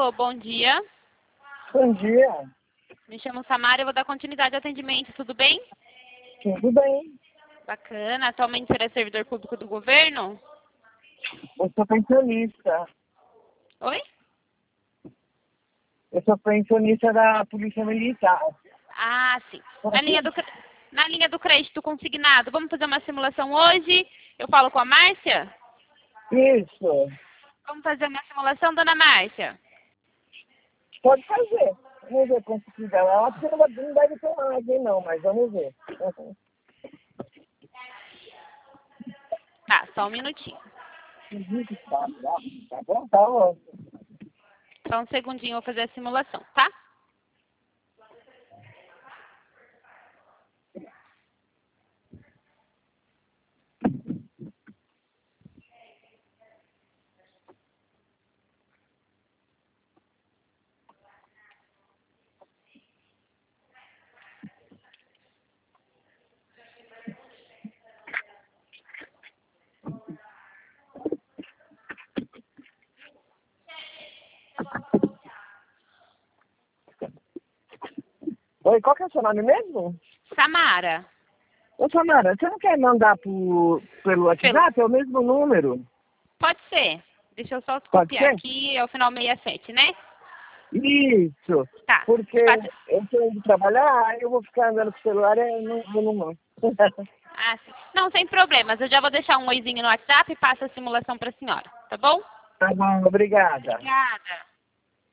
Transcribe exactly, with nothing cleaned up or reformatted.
Alô, bom dia. Bom dia. Me chamo Samara, eu vou dar continuidade ao atendimento, tudo bem? Tudo bem? Bacana. Atualmente você é servidor público do governo? Eu sou pensionista. Oi? Eu sou pensionista da Polícia Militar. Ah, sim. Na linha do, cre- na linha do crédito consignado, vamos fazer uma simulação hoje? Eu falo com a Márcia? Isso. Vamos fazer uma simulação, dona Márcia? Pode fazer. Vamos ver quanto que dá. Eu acho que não vai- não deve ter mais, hein, não, mas vamos ver. Uhum. Tá, só um minutinho. Tá, tá, tá bom? Tá bom. Só um segundinho, eu vou fazer a simulação, tá? Oi, qual que é o seu nome mesmo? Samara, Ô, Samara, você não quer mandar por, pelo WhatsApp? É o mesmo número. pode ser. Deixa eu só Pode copiar ser? aqui, é o final sessenta e sete, né? Isso. Tá. Porque Pode- eu tô indo trabalhar, aí eu vou ficar andando com o celular e eu não vou não. Ah, sim. Não, sem problemas. Eu já vou deixar um oizinho no WhatsApp e passo a simulação para a senhora, tá bom? Tá bom, obrigada. Obrigada.